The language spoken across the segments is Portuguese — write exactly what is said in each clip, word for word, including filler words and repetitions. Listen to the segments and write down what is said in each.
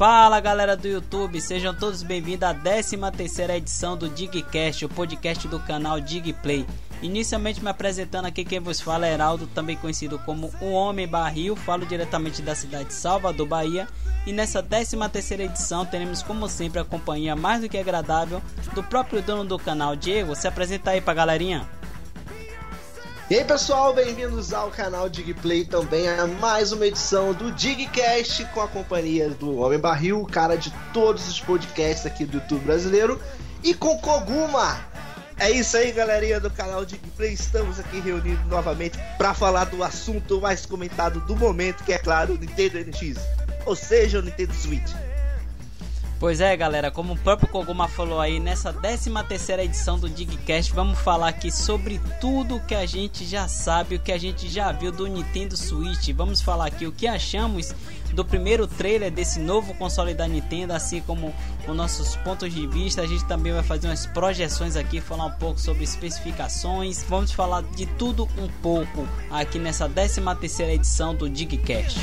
Fala galera do YouTube, sejam todos bem-vindos à décima terceira edição do DigCast, o podcast do canal DigPlay. Inicialmente me apresentando aqui, quem vos fala é Heraldo, também conhecido como o Homem Barril, falo diretamente da cidade de Salvador, Bahia. E nessa décima terceira edição teremos como sempre a companhia mais do que agradável do próprio dono do canal, Diego. Se apresenta aí pra galerinha. E aí pessoal, bem-vindos ao canal DigPlay, também a mais uma edição do DigCast com a companhia do Homem Barril, o cara de todos os podcasts aqui do YouTube brasileiro, e com Koguma. É isso aí, galerinha do canal DigPlay, estamos aqui reunidos novamente para falar do assunto mais comentado do momento, que é claro, o Nintendo N X, ou seja, o Nintendo Switch. Pois é, galera, como o próprio Koguma falou aí, nessa décima terceira edição do DigCast, vamos falar aqui sobre tudo que a gente já sabe, o que a gente já viu do Nintendo Switch. Vamos falar aqui o que achamos do primeiro trailer desse novo console da Nintendo, assim como os nossos pontos de vista. A gente também vai fazer umas projeções aqui, falar um pouco sobre especificações. Vamos falar de tudo um pouco aqui nessa décima terceira edição do DigCast.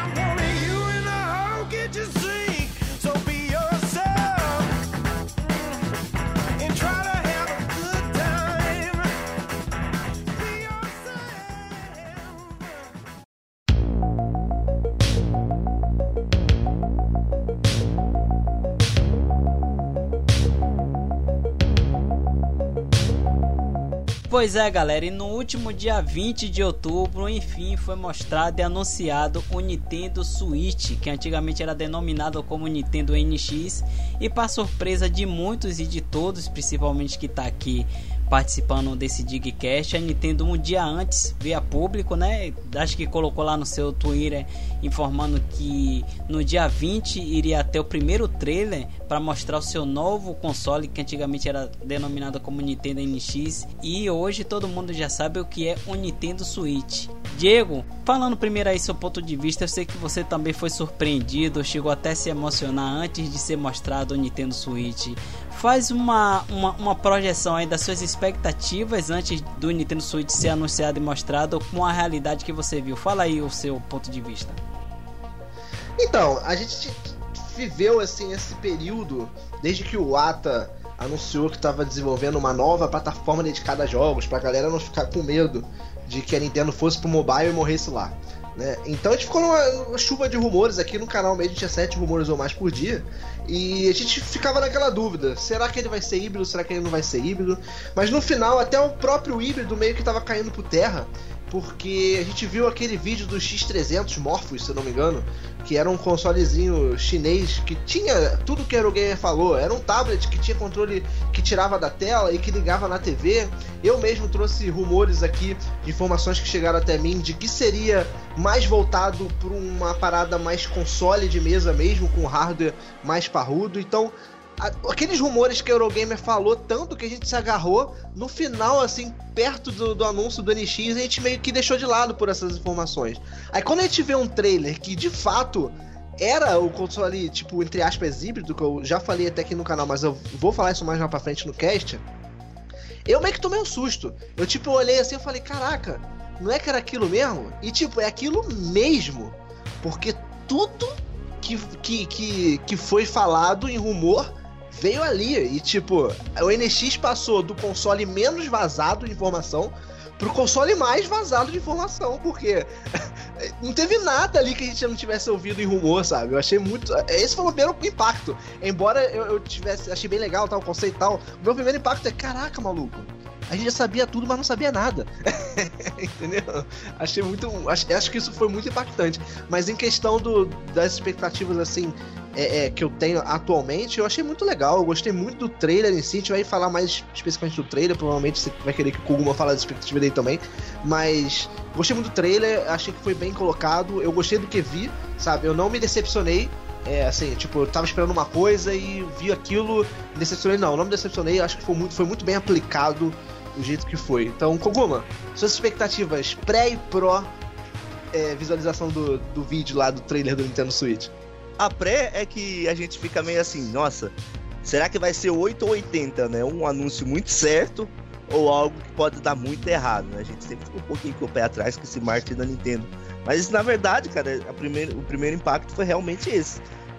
Pois é, galera, e no último dia vinte de outubro, enfim, foi mostrado e anunciado o Nintendo Switch, que antigamente era denominado como Nintendo N X, e para surpresa de muitos e de todos, principalmente que está aqui participando desse DigCast, a Nintendo um dia antes veio a público, né? Acho que colocou lá no seu Twitter informando que no dia vinte iria ter o primeiro trailer para mostrar o seu novo console, que antigamente era denominado como Nintendo N X, e hoje todo mundo já sabe o que é o Nintendo Switch. Diego, falando primeiro aí seu ponto de vista, eu sei que você também foi surpreendido, chegou até a se emocionar antes de ser mostrado o Nintendo Switch. Faz uma, uma, uma projeção aí das suas expectativas antes do Nintendo Switch ser anunciado e mostrado com a realidade que você viu. Fala aí o seu ponto de vista. Então, a gente viveu assim esse período desde que o Iwata anunciou que estava desenvolvendo uma nova plataforma dedicada a jogos, pra galera não ficar com medo de que a Nintendo fosse pro mobile e morresse lá, né? Então a gente ficou numa, numa chuva de rumores aqui no canal mesmo, tinha sete rumores ou mais por dia, e a gente ficava naquela dúvida, será que ele vai ser híbrido, será que ele não vai ser híbrido? Mas no final até o próprio híbrido meio que estava caindo por terra, porque a gente viu aquele vídeo do X trezentos Morphos, se eu não me engano, que era um consolezinho chinês que tinha tudo que o Eurogamer falou. Era um tablet que tinha controle que tirava da tela e que ligava na T V. Eu mesmo trouxe rumores aqui, de informações que chegaram até mim, de que seria mais voltado para uma parada mais console de mesa mesmo, com hardware mais parrudo. Então, aqueles rumores que o Eurogamer falou tanto que a gente se agarrou, no final, assim, perto do, do anúncio do N X, a gente meio que deixou de lado por essas informações. Aí quando a gente vê um trailer que de fato era o console, tipo, entre aspas, híbrido, que eu já falei até aqui no canal, mas eu vou falar isso mais lá pra frente no cast, eu meio que tomei um susto. Eu tipo, eu olhei assim e falei, caraca, não é que era aquilo mesmo? E tipo, é aquilo mesmo, porque tudo que, que, que, que foi falado em rumor veio ali, e tipo, o N X passou do console menos vazado de informação pro console mais vazado de informação, porque não teve nada ali que a gente não tivesse ouvido em rumor, sabe? Eu achei muito... Esse foi o primeiro impacto. Embora eu, eu tivesse... Achei bem legal tal, o conceito e tal, o meu primeiro impacto é, caraca, maluco, a gente já sabia tudo, mas não sabia nada. Entendeu? Achei muito... Acho, acho que isso foi muito impactante. Mas em questão do, das expectativas, assim, é, é, que eu tenho atualmente, eu achei muito legal. Eu gostei muito do trailer em si. A gente vai falar mais especificamente do trailer. Provavelmente você vai querer que o Koguma fale da expectativa dele também. Mas gostei muito do trailer. Achei que foi bem colocado. Eu gostei do que vi, sabe? Eu não me decepcionei. É, assim, tipo, eu tava esperando uma coisa e vi aquilo, me decepcionei. Não, não me decepcionei. Acho que foi muito, foi muito bem aplicado o jeito que foi. Então, Koguma, suas expectativas pré e pró é, visualização do, do vídeo lá do trailer do Nintendo Switch. A pré é que a gente fica meio assim, nossa, será que vai ser oito ou oitenta, né? Um anúncio muito certo ou algo que pode dar muito errado, né? A gente sempre fica um pouquinho com o pé atrás com esse marketing da Nintendo. Mas na verdade, cara, a primeiro, o primeiro impacto foi realmente esse.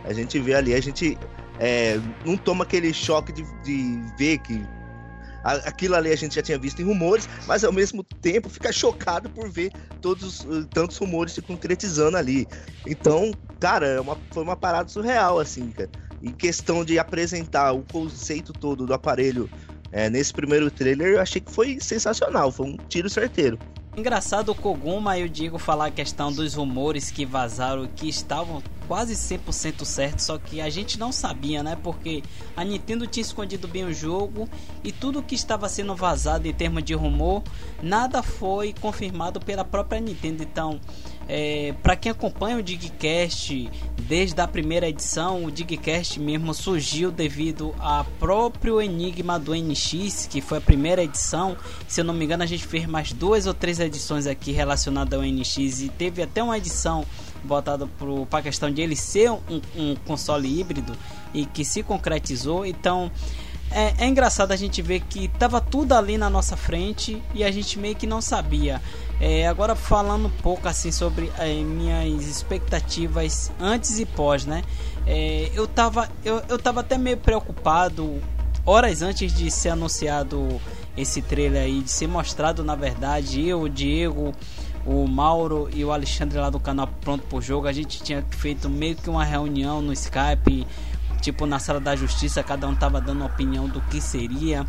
A gente vê ali, a gente é, não toma aquele choque de, de ver que a, aquilo ali a gente já tinha visto em rumores, mas ao mesmo tempo fica chocado por ver todos tantos rumores se concretizando ali. Então, cara, é uma, foi uma parada surreal, assim, cara. Em questão de apresentar o conceito todo do aparelho é, nesse primeiro trailer, eu achei que foi sensacional, foi um tiro certeiro. Engraçado o Koguma e o Diego falar a questão dos rumores que vazaram, que estavam quase cem por cento certos, só que a gente não sabia, né? Porque a Nintendo tinha escondido bem o jogo e tudo que estava sendo vazado em termos de rumor, nada foi confirmado pela própria Nintendo. Então, é, para quem acompanha o Digcast desde a primeira edição, o Digcast mesmo surgiu devido ao próprio enigma do N X, que foi a primeira edição. Se eu não me engano, a gente fez mais duas ou três edições aqui relacionadas ao N X e teve até uma edição voltada para a questão de ele ser um, um console híbrido e que se concretizou. Então é, é engraçado a gente ver que estava tudo ali na nossa frente e a gente meio que não sabia. É, agora falando um pouco assim sobre é, minhas expectativas antes e pós, né? É, eu tava eu, eu tava até meio preocupado horas antes de ser anunciado esse trailer aí, de ser mostrado, na verdade, eu, o Diego, o Mauro e o Alexandre lá do canal Pronto Pro Jogo, a gente tinha feito meio que uma reunião no Skype, tipo na Sala da Justiça, cada um tava dando uma opinião do que seria.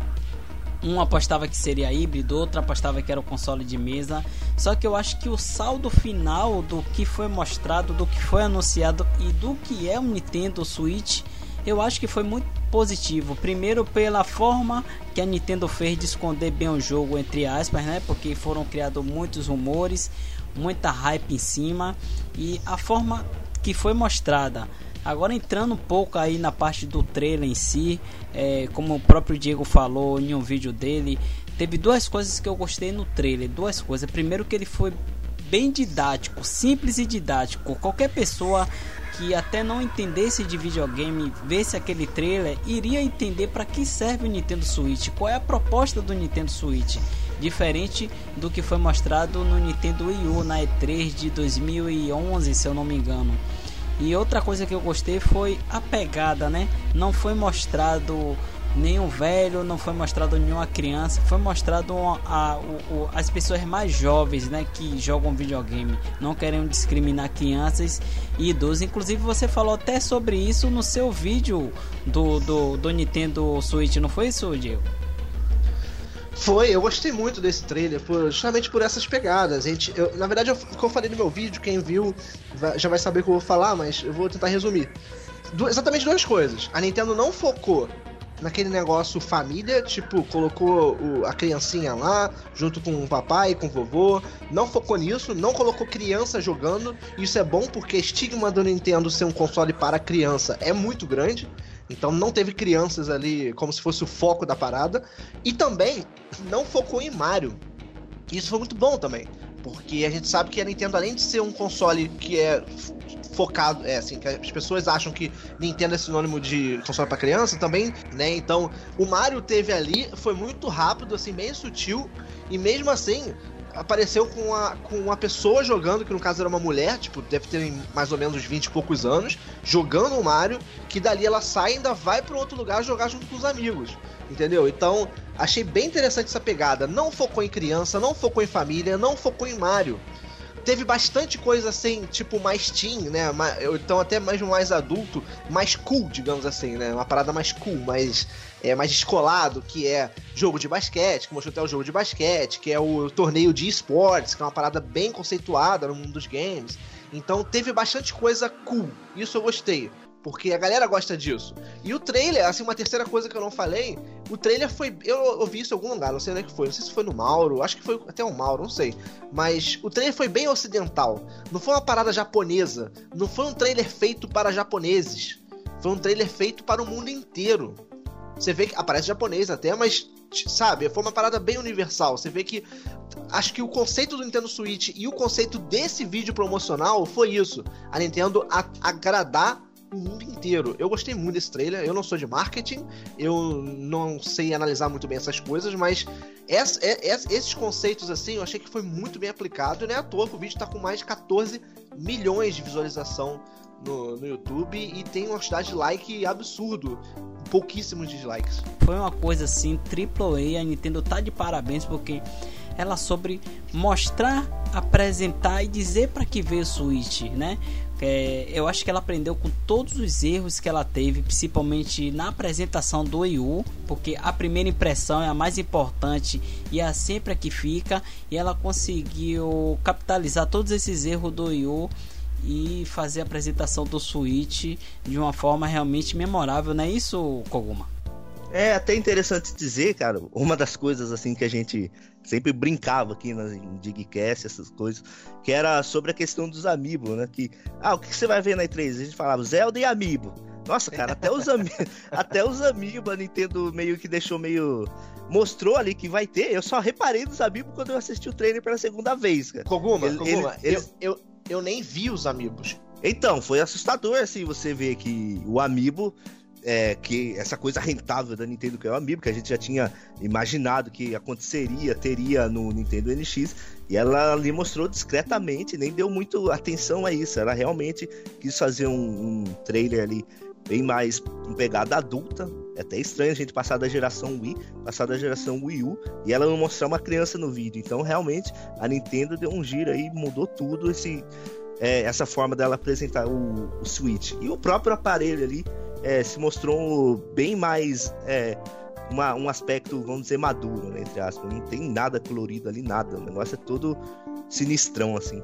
Um apostava que seria híbrido, outro apostava que era o console de mesa. Só que eu acho que o saldo final do que foi mostrado, do que foi anunciado e do que é o Nintendo Switch, eu acho que foi muito positivo. Primeiro pela forma que a Nintendo fez de esconder bem o jogo, entre aspas, né? Porque foram criados muitos rumores, muita hype em cima, e a forma que foi mostrada. Agora entrando um pouco aí na parte do trailer em si, é, como o próprio Diego falou em um vídeo dele, teve duas coisas que eu gostei no trailer, duas coisas. Primeiro que ele foi bem didático, simples e didático. Qualquer pessoa que até não entendesse de videogame, vesse aquele trailer, iria entender para que serve o Nintendo Switch, qual é a proposta do Nintendo Switch, diferente do que foi mostrado no Nintendo Wii U na E três de dois mil e onze, se eu não me engano. E outra coisa que eu gostei foi a pegada, né? Não foi mostrado nenhum velho, não foi mostrado nenhuma criança, foi mostrado a, a, a, as pessoas mais jovens, né, que jogam videogame, não querem discriminar crianças e idosos. Inclusive você falou até sobre isso no seu vídeo do, do, do Nintendo Switch, não foi isso, Diego? Foi, eu gostei muito desse trailer, por, justamente por essas pegadas. A gente, eu, na verdade, o que eu falei no meu vídeo, quem viu vai, já vai saber o que eu vou falar, mas eu vou tentar resumir. Du- exatamente duas coisas. A Nintendo não focou naquele negócio família, tipo, colocou o, a criancinha lá, junto com o papai, com o vovô, não focou nisso, não colocou criança jogando. Isso é bom porque o estigma do Nintendo ser um console para criança é muito grande. Então não teve crianças ali como se fosse o foco da parada. E também não focou em Mario. Isso foi muito bom também. Porque a gente sabe que a Nintendo, além de ser um console que é focado, é assim, que as pessoas acham que Nintendo é sinônimo de console para criança também, né? Então o Mario teve ali, foi muito rápido, assim, bem sutil. E mesmo assim apareceu com uma, com uma pessoa jogando, que no caso era uma mulher, tipo, deve ter mais ou menos uns vinte e poucos anos, jogando o Mario, que dali ela sai e ainda vai para outro lugar jogar junto com os amigos, entendeu? Então, achei bem interessante essa pegada. Não focou em criança, não focou em família, não focou em Mario. Teve bastante coisa assim, tipo, mais teen, né? Então até mesmo mais adulto, mais cool, digamos assim, né? Uma parada mais cool, mais, é, mais descolado, que é jogo de basquete, que mostrou até o jogo de basquete, que é o torneio de esportes, que é uma parada bem conceituada no mundo dos games. Então teve bastante coisa cool, isso eu gostei, porque a galera gosta disso. E o trailer, assim, uma terceira coisa que eu não falei, o trailer foi... Eu ouvi isso em algum lugar, não sei onde é que foi. Não sei se foi no Mauro, acho que foi até o Mauro, não sei. Mas o trailer foi bem ocidental. Não foi uma parada japonesa. Não foi um trailer feito para japoneses. Foi um trailer feito para o mundo inteiro. Você vê que aparece japonês até, mas, sabe, foi uma parada bem universal. Você vê que... Acho que o conceito do Nintendo Switch e o conceito desse vídeo promocional foi isso. A Nintendo a- agradar o mundo inteiro. Eu gostei muito desse trailer. Eu não sou de marketing, eu não sei analisar muito bem essas coisas, mas essa, essa, esses conceitos assim, eu achei que foi muito bem aplicado. E não é à toa que o vídeo tá com mais de catorze milhões de visualização no, no YouTube e tem uma quantidade de like absurdo. Pouquíssimos dislikes. Foi uma coisa assim, triple A, a Nintendo tá de parabéns porque ela soube mostrar, apresentar e dizer para que veio o Switch, né? É, eu acho que ela aprendeu com todos os erros que ela teve, principalmente na apresentação do Wii U, porque a primeira impressão é a mais importante e é sempre a que fica, e ela conseguiu capitalizar todos esses erros do Wii U e fazer a apresentação do Switch de uma forma realmente memorável, não é isso, Koguma? É até interessante dizer, cara, uma das coisas assim que a gente sempre brincava aqui nas Digcast, essas coisas, que era sobre a questão dos amiibo, né? Que, ah, o que você vai ver na E três? A gente falava Zelda e amiibo. Nossa, cara, até os amiibo, até os amiibo a Nintendo meio que deixou meio... Mostrou ali que vai ter. Eu só reparei dos amiibo quando eu assisti o trailer pela segunda vez, cara. Koguma, ele, Koguma, ele, eu, eu, eu nem vi os amiibos. Então, foi assustador, assim, você ver que o amiibo... É, que essa coisa rentável da Nintendo, que é o amiibo, que a gente já tinha imaginado que aconteceria, teria no Nintendo N X, e ela ali mostrou discretamente, nem deu muito atenção a isso. Ela realmente quis fazer um, um trailer ali bem mais com pegada adulta. É até estranho a gente passar da geração Wii, passar da geração Wii U, e ela não mostrar uma criança no vídeo. Então realmente a Nintendo deu um giro aí, mudou tudo esse, é, essa forma dela apresentar o, o Switch. E o próprio aparelho ali É, se mostrou bem mais é, uma, um aspecto, vamos dizer, maduro, né, entre aspas. Não tem nada colorido ali, nada. O negócio é todo sinistrão, assim.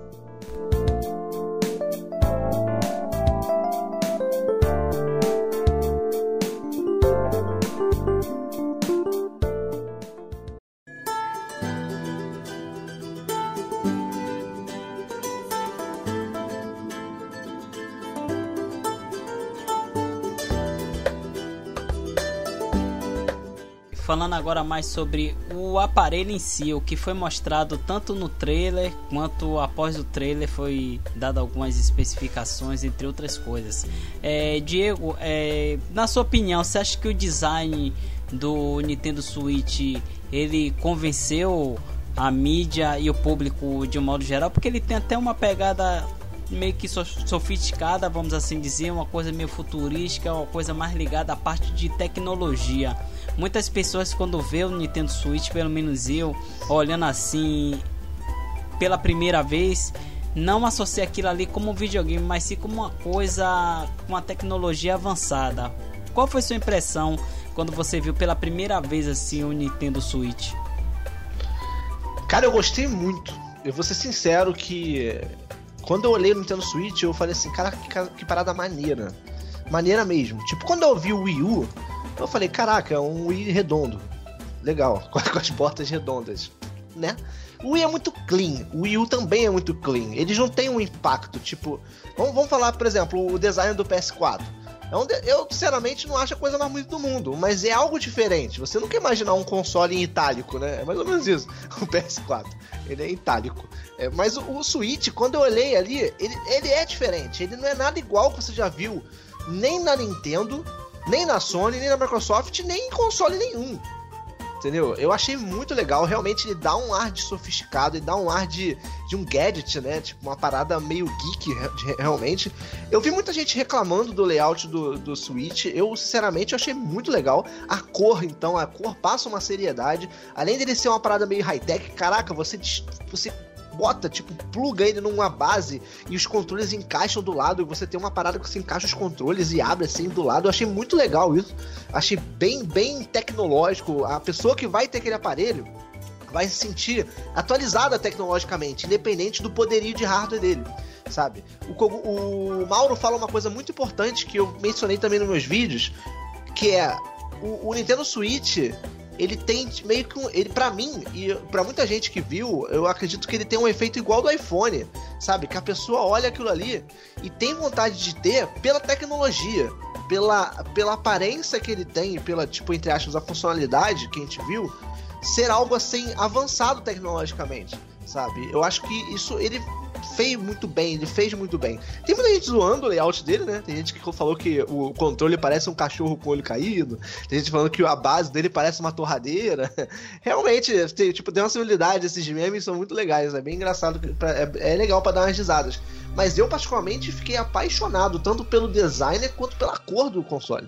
Falando agora mais sobre o aparelho em si, o que foi mostrado tanto no trailer quanto após o trailer, foi dado algumas especificações, entre outras coisas. É, Diego, é, na sua opinião, você acha que o design do Nintendo Switch ele convenceu a mídia e o público de um modo geral? Porque ele tem até uma pegada meio que sofisticada, vamos assim dizer, uma coisa meio futurística, uma coisa mais ligada à parte de tecnologia. Muitas pessoas, quando vê o Nintendo Switch, pelo menos eu, olhando assim pela primeira vez, não associa aquilo ali como um videogame, mas sim como uma coisa, uma tecnologia avançada. Qual foi sua impressão quando você viu pela primeira vez assim o Nintendo Switch? Cara, eu gostei muito. Eu vou ser sincero que quando eu olhei o Nintendo Switch, eu falei assim, cara, que, que parada maneira. Maneira mesmo. Tipo, quando eu vi o Wii U, eu falei, caraca, é um Wii redondo. Legal, com as portas redondas, né? O Wii é muito clean, o Wii U também é muito clean. Eles não têm um impacto, tipo... Vamos, vamos falar, por exemplo, o design do P S quatro. É um de... Eu, sinceramente, não acho a coisa mais bonita do mundo, mas é algo diferente. Você nunca imaginar um console em itálico, né? É mais ou menos isso, o P S quatro. Ele é itálico. É, mas o, o Switch, quando eu olhei ali, ele, ele é diferente. Ele não é nada igual que você já viu nem na Nintendo, nem na Sony, nem na Microsoft, nem em console nenhum. Entendeu? Eu achei muito legal. Realmente ele dá um ar de sofisticado, ele dá um ar de, de um gadget, né? Tipo, uma parada meio geek, realmente. Eu vi muita gente reclamando do layout do, do Switch. Eu, sinceramente, eu achei muito legal. A cor, então, a cor passa uma seriedade. Além dele ser uma parada meio high-tech, caraca, você... você bota, tipo, pluga ele numa base e os controles encaixam do lado e você tem uma parada que você encaixa os controles e abre assim do lado. Eu achei muito legal isso. Achei bem, bem tecnológico. A pessoa que vai ter aquele aparelho vai se sentir atualizada tecnologicamente, independente do poderio de hardware dele, sabe? O, o Mauro fala uma coisa muito importante que eu mencionei também nos meus vídeos, que é o, o Nintendo Switch... Ele tem meio que um... Ele, pra mim, e pra muita gente que viu, eu acredito que ele tem um efeito igual do iPhone, sabe? Que a pessoa olha aquilo ali e tem vontade de ter pela tecnologia, pela, pela aparência que ele tem, pela, tipo, entre aspas, a funcionalidade que a gente viu, ser algo, assim, avançado tecnologicamente, sabe? Eu acho que isso, ele fez muito bem, ele fez muito bem. Tem muita gente zoando o layout dele, né? Tem gente que falou que o controle parece um cachorro com o olho caído, tem gente falando que a base dele parece uma torradeira. Realmente, tem, tipo, tem uma civilidade, esses memes são muito legais, é bem engraçado, é, é legal pra dar umas risadas. mas eu particularmente fiquei apaixonado tanto pelo designer quanto pela cor do console.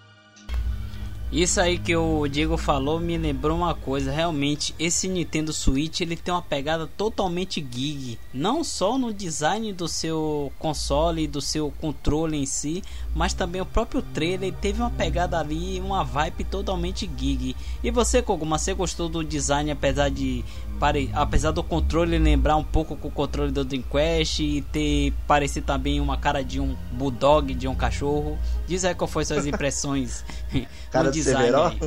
Isso aí que o Diego falou me lembrou uma coisa. Realmente esse Nintendo Switch ele tem uma pegada totalmente geek, não só no design do seu console e do seu controle em si, mas também o próprio trailer teve uma pegada ali, uma vibe totalmente geek. E você, Koguma, você gostou do design, apesar de pare... apesar do controle lembrar um pouco com o controle do Dreamcast e ter parecido também uma cara de um bulldog, de um cachorro? Diz aí qual foi suas impressões. Cara do design aí.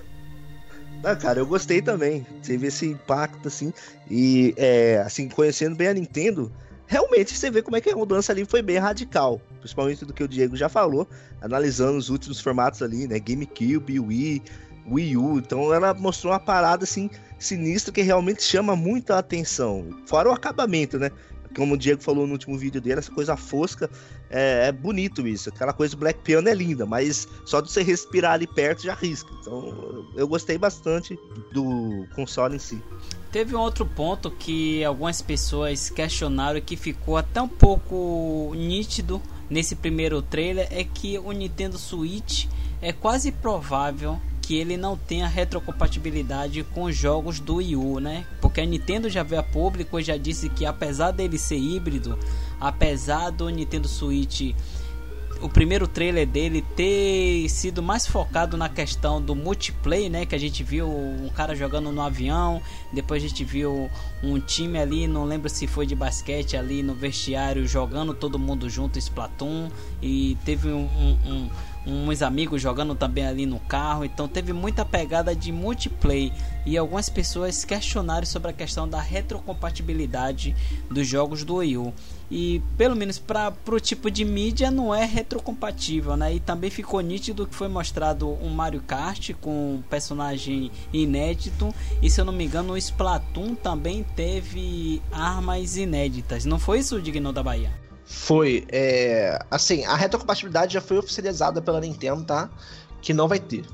Ah, cara, eu gostei também. Teve esse impacto, assim. E, é, assim, conhecendo bem a Nintendo, realmente você vê como é que a mudança ali foi bem radical. Principalmente do que o Diego já falou, analisando os últimos formatos ali, né? GameCube, Wii, Wii U. Então ela mostrou uma parada, assim, sinistra que realmente chama muita atenção. Fora o acabamento, né? Como o Diego falou no último vídeo dele, essa coisa fosca, é, é bonito isso. Aquela coisa do Black Piano é linda, mas só de você respirar ali perto já risca. Então eu gostei bastante do console em si. Teve um outro ponto que algumas pessoas questionaram e que ficou até um pouco nítido nesse primeiro trailer, é que o Nintendo Switch é quase provável que ele não tenha retrocompatibilidade com os jogos do Wii U, né? Porque a Nintendo já veio a público e já disse que apesar dele ser híbrido, apesar do Nintendo Switch, o primeiro trailer dele ter sido mais focado na questão do multiplayer, né? Que a gente viu um cara jogando no avião, depois a gente viu um time ali, não lembro se foi de basquete ali no vestiário, jogando todo mundo junto, Splatoon, e teve um... um, um uns amigos jogando também ali no carro. Então teve muita pegada de multiplayer e algumas pessoas questionaram sobre a questão da retrocompatibilidade dos jogos do Wii U, e pelo menos para o tipo de mídia não é retrocompatível, né? E também ficou nítido que foi mostrado um Mario Kart com um personagem inédito, e se eu não me engano o Splatoon também teve armas inéditas. Não foi isso, Digno da Bahia? Foi, é... assim, a retrocompatibilidade já foi oficializada pela Nintendo, tá? Que não vai ter.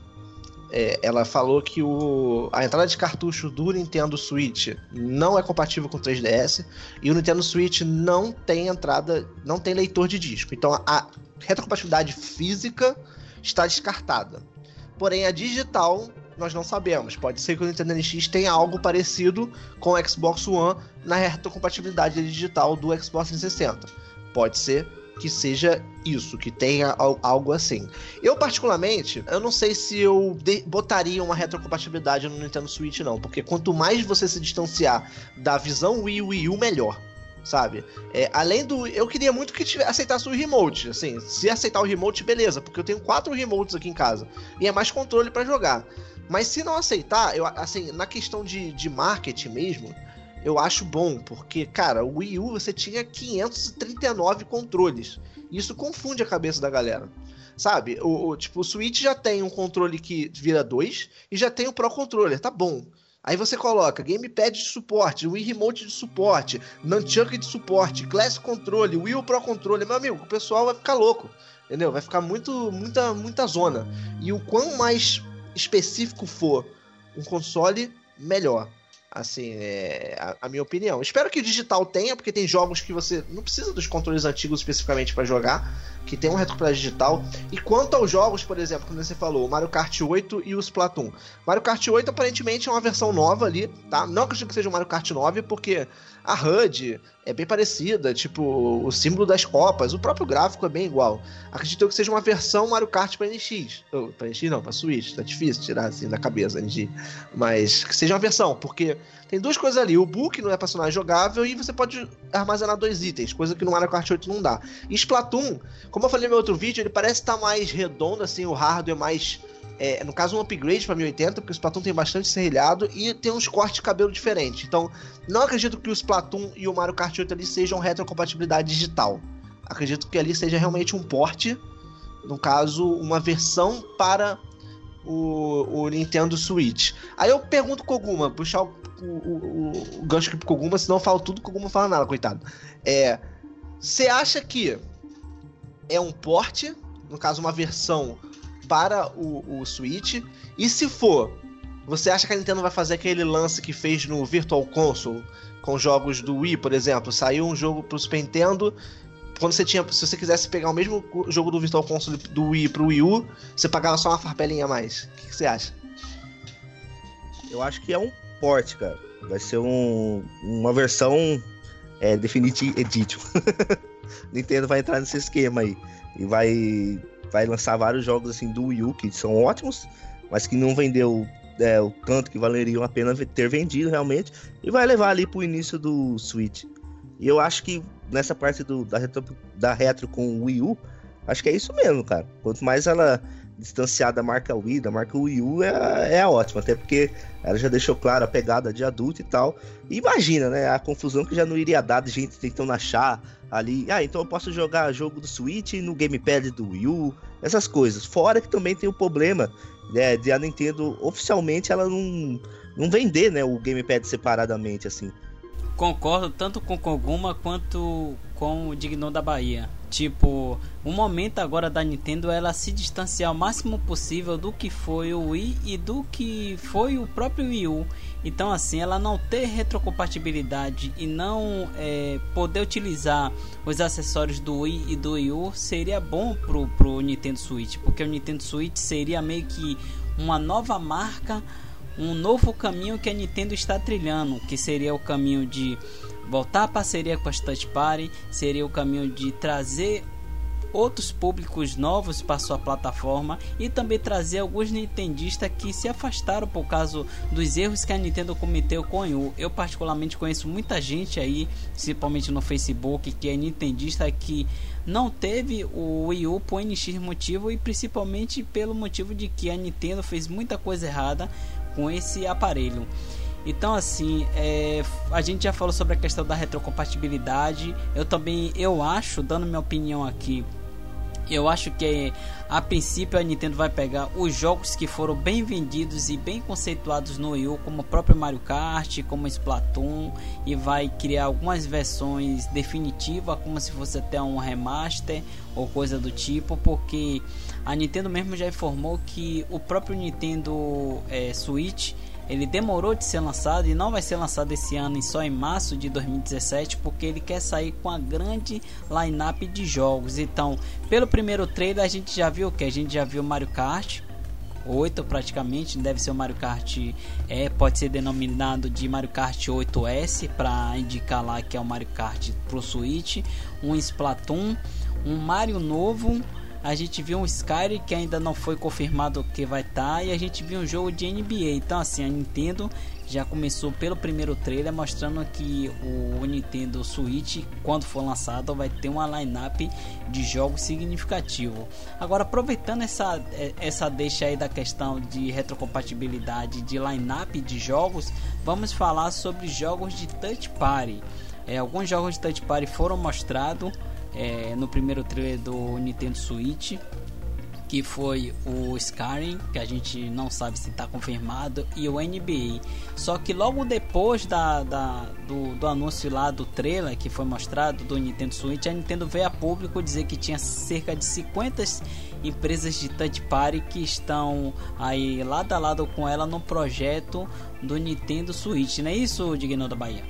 É, ela falou que o... a entrada de cartucho do Nintendo Switch não é compatível com o três D S, e o Nintendo Switch não tem entrada, não tem leitor de disco. Então a retrocompatibilidade física está descartada. Porém a digital nós não sabemos. Pode ser que o Nintendo N X tenha algo parecido com o Xbox One na retrocompatibilidade digital do Xbox trezentos e sessenta. Pode ser que seja isso, que tenha algo assim. Eu, particularmente, eu não sei se eu de- botaria uma retrocompatibilidade no Nintendo Switch, não. Porque quanto mais você se distanciar da visão Wii Wii U, melhor. Sabe? É, além do... Eu queria muito que tivesse, aceitasse o remote. Assim, se aceitar o remote, beleza. Porque eu tenho quatro remotes aqui em casa. E é mais controle pra jogar. Mas se não aceitar, eu, assim, na questão de, de marketing mesmo, eu acho bom, porque, cara, o Wii U você tinha quinhentos e trinta e nove controles. Isso confunde a cabeça da galera. Sabe? O, o, tipo, o Switch já tem um controle que vira dois e já tem o Pro Controller, tá bom. Aí você coloca Gamepad de suporte, Wii Remote de suporte, Nunchuck de suporte, Classic Controle, Wii U Pro Controller. Meu amigo, o pessoal vai ficar louco, entendeu? Vai ficar muito, muita, muita zona. E o quão mais específico for um console, melhor. Assim, é a, a minha opinião. Espero que o digital tenha, porque tem jogos que você não precisa dos controles antigos especificamente para jogar, que tem um retrocompatibilidade digital. E quanto aos jogos, por exemplo, como você falou, o Mario Kart oito e o Splatoon. Mario Kart oito aparentemente é uma versão nova ali, tá? Não acredito que seja o Mario Kart nove, porque a H U D é bem parecida, tipo, o símbolo das copas, o próprio gráfico é bem igual. Acredito que seja uma versão Mario Kart para N X. Oh, para N X não, para Switch, tá difícil tirar assim da cabeça N X. Mas que seja uma versão, porque tem duas coisas ali, o book não é personagem jogável e você pode armazenar dois itens, coisa que no Mario Kart oito não dá. E Splatoon, como eu falei no meu outro vídeo, ele parece estar mais redondo, assim, o hardware mais... É, no caso, um upgrade para mil e oitenta, porque o Splatoon tem bastante serrilhado e tem uns cortes de cabelo diferentes. Então, não acredito que o Splatoon e o Mario Kart oito ali sejam retrocompatibilidade digital. Acredito que ali seja realmente um port, no caso, uma versão para o, o Nintendo Switch. Aí eu pergunto Koguma, puxar o, o, o, o gancho aqui pro Koguma, senão eu falo tudo, Koguma não fala nada, coitado. É, você acha que é um port, no caso, uma versão para o, o Switch, e se for você acha que a Nintendo vai fazer aquele lance que fez no Virtual Console com jogos do Wii, por exemplo? Saiu um jogo pro Super Nintendo, quando você tinha, se você quisesse pegar o mesmo jogo do Virtual Console do Wii pro Wii U, você pagava só uma farpelinha a mais. O que, que você acha? Eu acho que é um port, cara. Vai ser um, uma versão é, Definitive Edition. Nintendo vai entrar nesse esquema aí. E vai, vai lançar vários jogos assim do Wii U que são ótimos, mas que não vendeu é, o tanto que valeriam a pena ter vendido realmente. E vai levar ali pro início do Switch. E eu acho que nessa parte do, da, retro, da retro com o Wii U, acho que é isso mesmo, cara. Quanto mais ela distanciar da marca Wii, da marca Wii U, é, é ótima. Até porque ela já deixou claro a pegada de adulto e tal. E imagina, né, a confusão que já não iria dar de gente tentando achar ali. Ah, então eu posso jogar jogo do Switch no gamepad do Wii U, essas coisas. Fora que também tem o problema, né, de a Nintendo oficialmente ela não, não vender, né, o gamepad separadamente, assim. Concordo tanto com Koguma quanto com o Digno da Bahia. Tipo, o momento agora da Nintendo é ela se distanciar o máximo possível do que foi o Wii e do que foi o próprio Wii U. Então assim, ela não ter retrocompatibilidade e não é, poder utilizar os acessórios do Wii e do Wii U seria bom pro, pro Nintendo Switch, porque o Nintendo Switch seria meio que uma nova marca, um novo caminho que a Nintendo está trilhando, que seria o caminho de voltar a parceria com as Touch Party, seria o caminho de trazer outros públicos novos para sua plataforma e também trazer alguns nintendistas que se afastaram por causa dos erros que a Nintendo cometeu com o Wii U. Eu particularmente conheço muita gente aí, principalmente no Facebook, que é nintendista que não teve o Wii U por N X motivo e principalmente pelo motivo de que a Nintendo fez muita coisa errada com esse aparelho. Então assim, é, a gente já falou sobre a questão da retrocompatibilidade. Eu também, eu acho, dando minha opinião aqui, eu acho que a princípio a Nintendo vai pegar os jogos que foram bem vendidos e bem conceituados no Wii U, como o próprio Mario Kart, como Splatoon, e vai criar algumas versões definitivas, como se fosse até um remaster ou coisa do tipo, porque a Nintendo mesmo já informou que o próprio Nintendo é, Switch, ele demorou de ser lançado e não vai ser lançado esse ano e só em março de dois mil e dezessete, porque ele quer sair com a grande line-up de jogos. Então, pelo primeiro trailer a gente já viu o que? A gente já viu Mario Kart oito praticamente, deve ser o Mario Kart, é, pode ser denominado de Mario Kart oito S, para indicar lá que é o Mario Kart pro Switch, um Splatoon, um Mario novo. A gente viu um Skyrim que ainda não foi confirmado que vai estar, tá, e a gente viu um jogo de N B A. Então assim, a Nintendo já começou pelo primeiro trailer mostrando que o Nintendo Switch, quando for lançado, vai ter uma line-up de jogos significativo. Agora, aproveitando essa, essa deixa aí da questão de retrocompatibilidade de line-up de jogos, vamos falar sobre jogos de Touch Party. É, alguns jogos de Touch Party foram mostrados É, no primeiro trailer do Nintendo Switch, que foi o Skyrim, que a gente não sabe se está confirmado, e o N B A. Só que logo depois da, da, do, do anúncio lá do trailer que foi mostrado do Nintendo Switch, a Nintendo veio a público dizer que tinha cerca de cinquenta empresas de Touch Party que estão aí lado a lado com ela no projeto do Nintendo Switch. Não é isso, Digno da Bahia?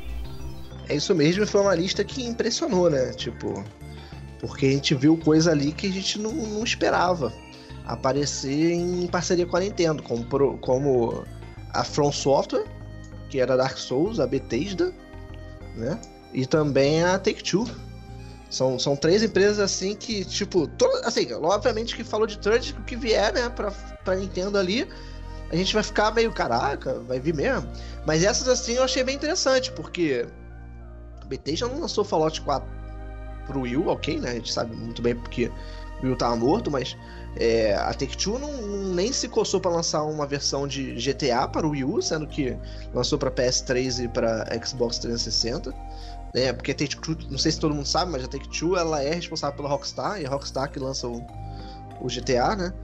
É isso mesmo, foi uma lista que impressionou, né? Tipo, porque a gente viu coisa ali que a gente não, não esperava aparecer em parceria com a Nintendo, como, como a From Software, que era Dark Souls, a Bethesda, né? E também a Take-Two. São, são três empresas assim que, tipo, todo, assim, obviamente que falou de third, o que vier, né, pra, pra Nintendo ali, a gente vai ficar meio, caraca, vai vir mesmo. Mas essas assim eu achei bem interessante, porque a Bethesda não lançou Fallout quatro pro Wii U, ok, né? A gente sabe muito bem porque o Wii U tava morto, mas é, a Take-Two não, nem se coçou para lançar uma versão de G T A para o Wii U, sendo que lançou para P S três e para Xbox trezentos e sessenta, né? Porque a Take-Two, não sei se todo mundo sabe, mas a Take-Two ela é responsável pela Rockstar, e a Rockstar que lança o, o G T A, né?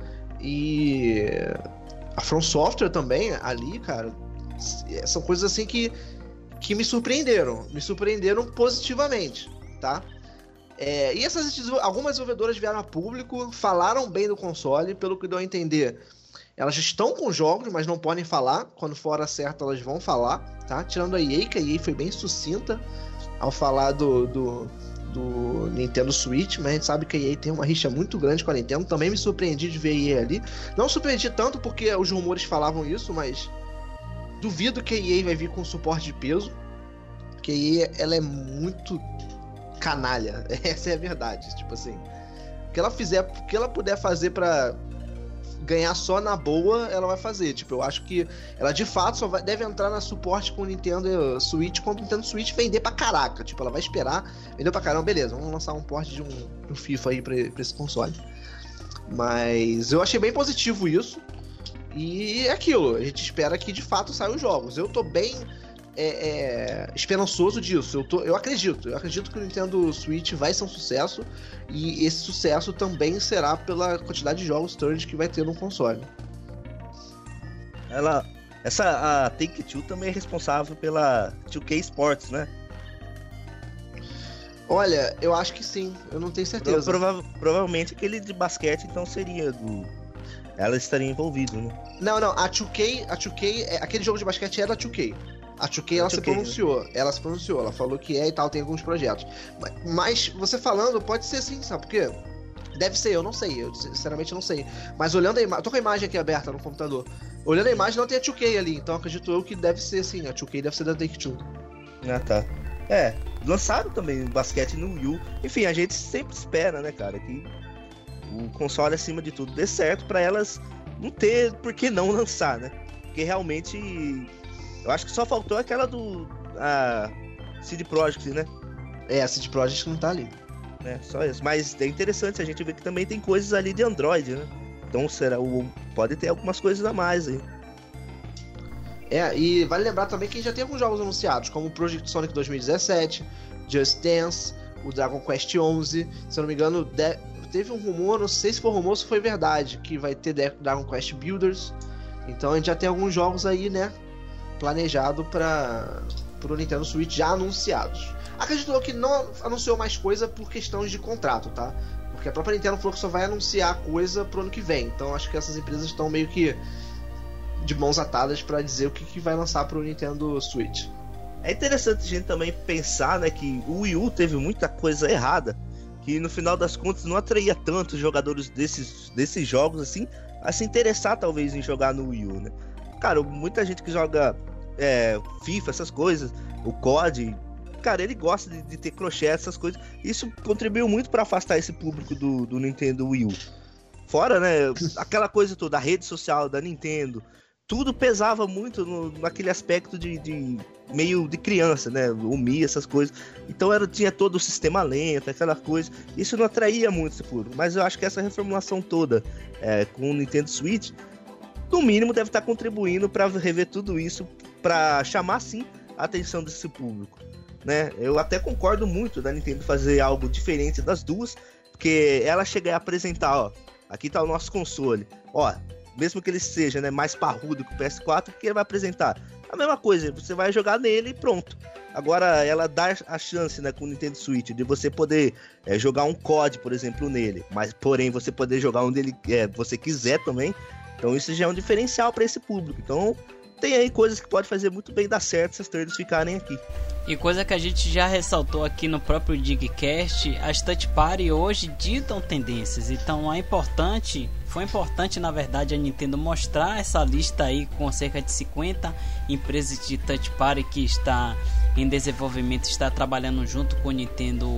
E a From Software também, ali, cara, são coisas assim que, que me surpreenderam, me surpreenderam positivamente, tá? É, e essas algumas desenvolvedoras vieram a público, falaram bem do console, pelo que deu a entender. elas estão com jogos, mas não podem falar. Quando for a hora certa, elas vão falar, tá? Tirando a E A, que a E A foi bem sucinta ao falar do, do, do Nintendo Switch, mas a gente sabe que a E A tem uma rixa muito grande com a Nintendo. Também me surpreendi de ver a E A ali. Não surpreendi tanto porque os rumores falavam isso, mas duvido que a E A vai vir com suporte de peso. Porque a E A, ela é muito canalha. Essa é a verdade. Tipo assim, o que ela fizer, o que ela puder fazer pra ganhar só na boa, ela vai fazer. Tipo, eu acho que ela de fato só vai, deve entrar na suporte com o Nintendo Switch quando o Nintendo Switch vender pra caraca. Tipo, ela vai esperar, vendeu pra caramba, beleza, vamos lançar um port de um, de um FIFA aí pra, pra esse console. Mas eu achei bem positivo isso. E é aquilo, a gente espera que de fato saiam os jogos. Eu tô bem é, é, esperançoso disso. Eu, tô, eu acredito, eu acredito que o Nintendo Switch vai ser um sucesso. E esse sucesso também será pela quantidade de jogos third que vai ter no console. Ela, essa, a Take-Two também é responsável pela dois K Sports, né? Olha, eu acho que sim, eu não tenho certeza. Prova- provavelmente aquele de basquete então seria do... Ela estaria envolvida, né? Não, não, a dois K, a dois K, aquele jogo de basquete era a dois K. A dois K ela se pronunciou, ela se pronunciou, ela falou que é e tal, tem alguns projetos. Mas você falando, pode ser sim, sabe por quê? Deve ser, eu não sei, eu sinceramente não sei. Mas olhando a imagem, tô com a imagem aqui aberta no computador. Olhando a imagem não tem a dois K ali, então acredito eu que deve ser sim, a dois K deve ser da Take-Two. Ah, tá. É, lançaram também basquete no Wii U. Enfim, a gente sempre espera, né, cara, que o console acima de tudo dê certo pra elas não ter por que não lançar, né? Porque realmente eu acho que só faltou aquela do a C D Projekt, né? É, a C D Projekt não tá ali. É, só isso. Mas é interessante a gente ver que também tem coisas ali de Android, né? Então será o pode ter algumas coisas a mais aí. É, e vale lembrar também que já tem alguns jogos anunciados, como o Project Sonic dois mil e dezessete, Just Dance, o Dragon Quest onze, se eu não me engano, de... teve um rumor, não sei se foi rumor ou se foi verdade, que vai ter Dragon Quest Builders. Então a gente já tem alguns jogos aí, né, planejado para o Nintendo Switch já anunciados. Acredito que não anunciou mais coisa por questões de contrato, tá? Porque a própria Nintendo falou que só vai anunciar coisa pro ano que vem. Então acho que essas empresas estão meio que de mãos atadas para dizer o que, que vai lançar pro Nintendo Switch. É interessante a gente também pensar, né, que o Wii U teve muita coisa errada, que no final das contas não atraía tanto os jogadores desses, desses jogos assim, a se interessar talvez em jogar no Wii U, né? Cara, muita gente que joga é, FIFA, essas coisas, o C O D, cara, ele gosta de, de ter crochê, essas coisas. Isso contribuiu muito para afastar esse público do, do Nintendo Wii U. Fora, né, aquela coisa toda, a rede social da Nintendo, tudo pesava muito no, naquele aspecto de, de meio de criança, né? O Mi, essas coisas. Então era, tinha todo o sistema lento, aquela coisa. Isso não atraía muito esse público. Mas eu acho que essa reformulação toda é, com o Nintendo Switch, no mínimo, deve estar contribuindo para rever tudo isso, para chamar sim a atenção desse público, né? Eu até concordo muito da Nintendo fazer algo diferente das duas, porque ela chega a apresentar, ó, aqui tá o nosso console, ó. Mesmo que ele seja, né, mais parrudo que o P S quatro, o que ele vai apresentar? A mesma coisa, você vai jogar nele e pronto. Agora, ela dá a chance, né, com o Nintendo Switch, de você poder é, jogar um C O D, por exemplo, nele. Mas, porém, você poder jogar onde ele, é, você quiser também. Então, isso já é um diferencial para esse público. Então, tem aí coisas que pode fazer muito bem dar certo se as thirds ficarem aqui. E coisa que a gente já ressaltou aqui no próprio Digcast, as touch party hoje ditam tendências. Então é importante, foi importante na verdade a Nintendo mostrar essa lista aí com cerca de cinquenta empresas de touch party que está em desenvolvimento, está trabalhando junto com o Nintendo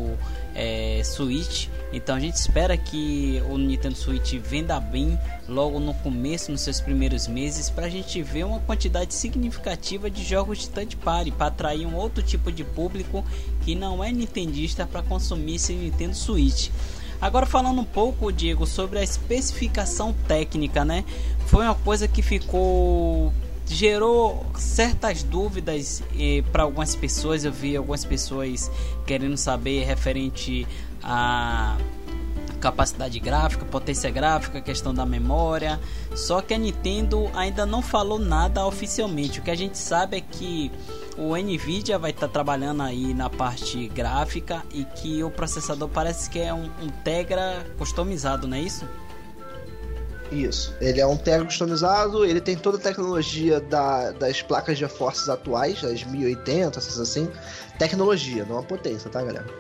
é, Switch. Então a gente espera que o Nintendo Switch venda bem logo no começo, nos seus primeiros meses, para a gente ver uma quantidade significativa de jogos de touch party, para atrair um outro tipo de público que não é nintendista para consumir esse Nintendo Switch. Agora falando um pouco, Diego, sobre a especificação técnica, né? Foi uma coisa que ficou... gerou certas dúvidas eh, para algumas pessoas. Eu vi algumas pessoas querendo saber referente a capacidade gráfica, potência gráfica, questão da memória. Só que a Nintendo ainda não falou nada oficialmente. O que a gente sabe é que o Nvidia vai estar tá trabalhando aí na parte gráfica e que o processador parece que é um, um Tegra customizado, não é isso? Isso, ele é um Tegra customizado, ele tem toda a tecnologia da, das placas de GeForce atuais, as mil e oitenta, essas assim, tecnologia, não a potência, tá, galera?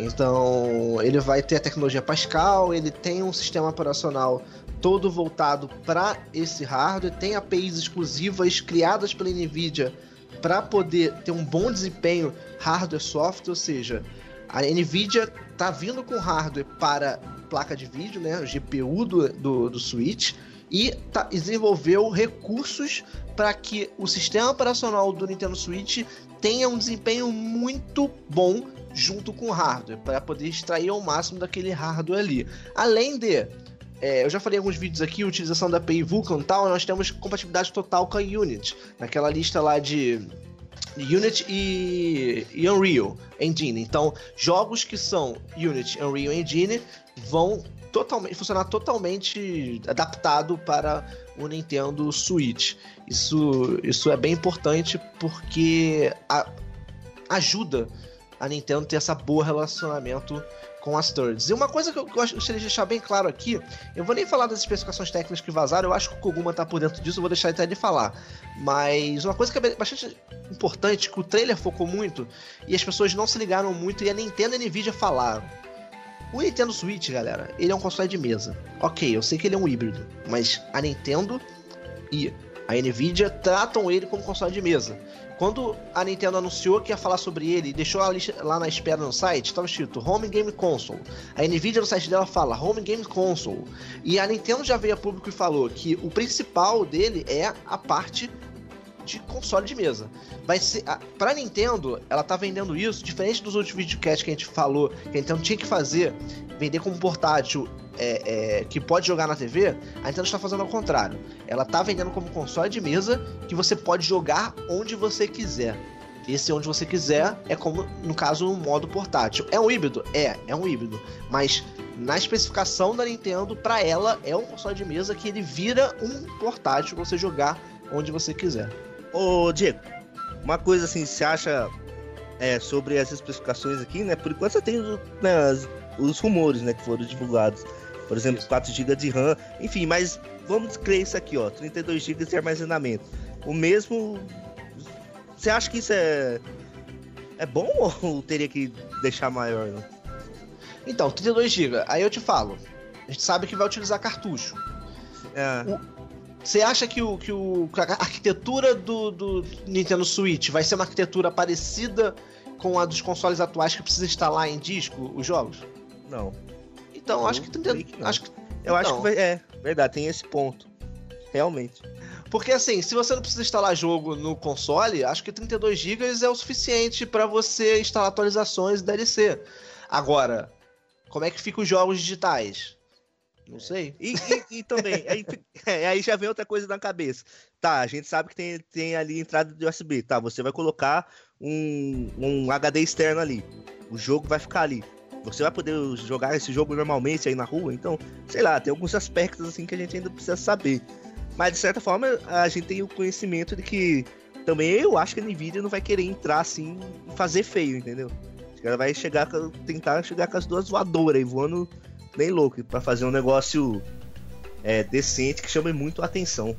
Então, ele vai ter a tecnologia Pascal, ele tem um sistema operacional todo voltado para esse hardware, tem A P Is exclusivas criadas pela NVIDIA para poder ter um bom desempenho hardware-software, ou seja, a NVIDIA tá vindo com hardware para placa de vídeo, né, o G P U do, do, do Switch, e tá, desenvolveu recursos para que o sistema operacional do Nintendo Switch tenha um desempenho muito bom junto com o hardware, para poder extrair ao máximo daquele hardware ali. Além de, é, eu já falei em alguns vídeos aqui, utilização da A P I Vulkan e tal, nós temos compatibilidade total com a Unity, naquela lista lá de Unity e, e Unreal Engine. Então, jogos que são Unity e Unreal Engine vão totalmente, funcionar totalmente adaptado para o Nintendo Switch. Isso, isso é bem importante porque a, ajuda a Nintendo a ter esse bom relacionamento com as thirds. E uma coisa que eu gostaria de deixar bem claro aqui, eu vou nem falar das especificações técnicas que vazaram, eu acho que o Koguma tá por dentro disso, eu vou deixar até ele falar. Mas uma coisa que é bastante importante, que o trailer focou muito, e as pessoas não se ligaram muito, e a Nintendo e a Nvidia falaram. O Nintendo Switch, galera, ele é um console de mesa. Ok, eu sei que ele é um híbrido, mas a Nintendo e a Nvidia tratam ele como console de mesa. Quando a Nintendo anunciou que ia falar sobre ele e deixou a lista lá na espera no site, estava escrito Home Game Console. A Nvidia no site dela fala Home Game Console. E a Nintendo já veio a público e falou que o principal dele é a parte de console de mesa. Vai ser, a, pra Nintendo, ela tá vendendo isso, diferente dos outros videocasts que a gente falou, que a Nintendo tinha que fazer, vender como portátil, é, é, que pode jogar na T V, a Nintendo está fazendo ao contrário. Ela tá vendendo como console de mesa, que você pode jogar onde você quiser. Esse onde você quiser é como, no caso, um modo portátil. É um híbrido? É, é um híbrido. Mas na especificação da Nintendo, pra ela, é um console de mesa que ele vira um portátil pra você jogar onde você quiser. Ô, Diego, uma coisa assim, você acha é, sobre as especificações aqui, né? Por enquanto você tem né, os, os rumores, né, que foram divulgados. Por exemplo, quatro gigas de RAM, enfim, mas vamos crer isso aqui, ó, trinta e dois gigas de armazenamento. O mesmo... Você acha que isso é... é bom ou teria que deixar maior, né? Então, trinta e dois gigas, aí eu te falo. A gente sabe que vai utilizar cartucho. É... O... Você acha que, o, que, o, que a arquitetura do, do Nintendo Switch vai ser uma arquitetura parecida com a dos consoles atuais que precisa instalar em disco os jogos? Não. Então, eu acho que... trinta... que acho que... Eu então. acho que vai... É, verdade, tem esse ponto. Realmente. Porque assim, se você não precisa instalar jogo no console, acho que trinta e dois gigas é o suficiente para você instalar atualizações e D L C. Agora, como é que ficam os jogos digitais? Não sei. E, e, e também, aí, é, aí já vem outra coisa na cabeça. Tá, a gente sabe que tem, tem ali entrada de U S B. Tá, você vai colocar um, um H D externo ali. O jogo vai ficar ali. Você vai poder jogar esse jogo normalmente aí na rua. Então, sei lá, tem alguns aspectos assim que a gente ainda precisa saber. Mas, de certa forma, a gente tem o conhecimento de que também eu acho que a Nvidia não vai querer entrar assim e fazer feio, entendeu? Ela vai chegar, tentar chegar com as duas voadoras aí, voando... bem louco, pra fazer um negócio é, decente que chame muito a atenção.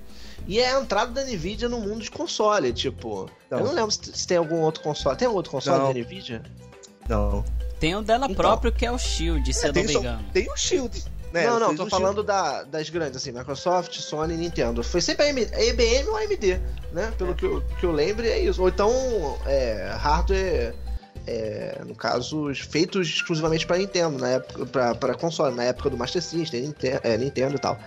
E é a entrada da Nvidia no mundo de console, tipo... Então, eu não lembro se, se tem algum outro console. Tem algum outro console não. da Nvidia? Não. Tem o dela então, próprio, que é o Shield, se é, eu não me engano. Só, tem o Shield, né? Não, não, tô falando da, das grandes, assim, Microsoft, Sony e Nintendo. Foi sempre a I B M ou a A M D, né? Pelo é. que, eu, que eu lembro, é isso. Ou então, é, hardware... É, no caso, feitos exclusivamente para Nintendo, na época, para console, na época do Master System, Nintendo, é, Nintendo e tal,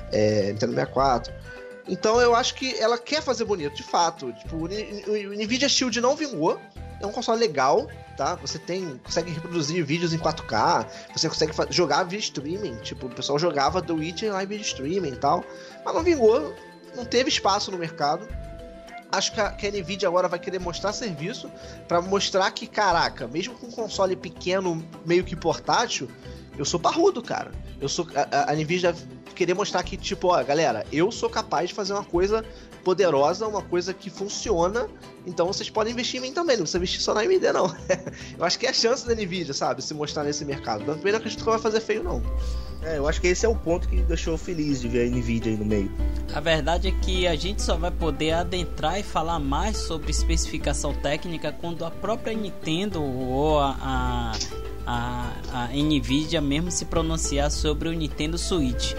é, Nintendo sessenta e quatro. Então eu acho que ela quer fazer bonito, de fato. Tipo, o, o, o Nvidia Shield não vingou, é um console legal, tá? Você tem, consegue reproduzir vídeos em quatro K, você consegue jogar via streaming, tipo, o pessoal jogava The Witcher lá em vídeo streaming e tal, mas não vingou, não teve espaço no mercado. Acho que a, que a Nvidia agora vai querer mostrar serviço pra mostrar que, caraca, mesmo com um console pequeno, meio que portátil, eu sou parrudo, cara. Eu sou, a, a Nvidia querer mostrar que, tipo, ó, galera, eu sou capaz de fazer uma coisa poderosa, uma coisa que funciona, então vocês podem investir em mim também, não precisa investir só na A M D, não. Eu acho que é a chance da Nvidia, sabe, se mostrar nesse mercado. Eu também não acredito que vai fazer feio, não. É, eu acho que esse é o ponto que me deixou feliz de ver a Nvidia aí no meio. A verdade é que a gente só vai poder adentrar e falar mais sobre especificação técnica quando a própria Nintendo ou a, a, a, a Nvidia mesmo se pronunciar sobre o Nintendo Switch.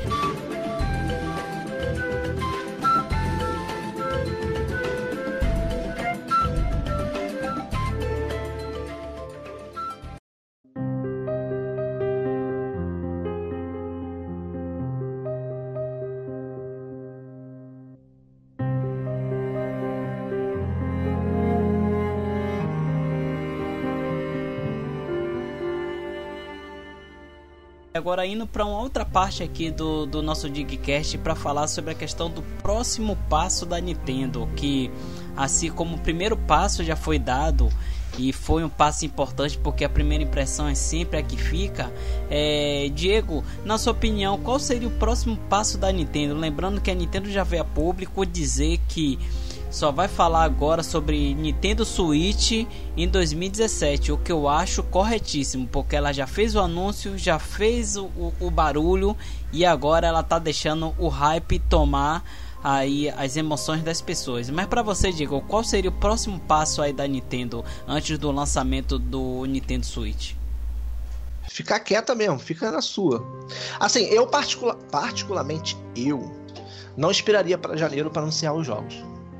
Agora indo para uma outra parte aqui do, do nosso Digcast para falar sobre a questão do próximo passo da Nintendo, que assim como o primeiro passo já foi dado e foi um passo importante porque a primeira impressão é sempre a que fica. é, Diego, na sua opinião, qual seria o próximo passo da Nintendo? Lembrando que a Nintendo já veio a público dizer que só vai falar agora sobre Nintendo Switch em dois mil e dezessete, o que eu acho corretíssimo, porque ela já fez o anúncio, já fez o, o, o barulho e agora ela tá deixando o hype tomar aí as emoções das pessoas. Mas para você, Diego, qual seria o próximo passo aí da Nintendo antes do lançamento do Nintendo Switch? Ficar quieta mesmo, fica na sua. Assim, eu particular, particularmente eu não esperaria para janeiro para anunciar os jogos.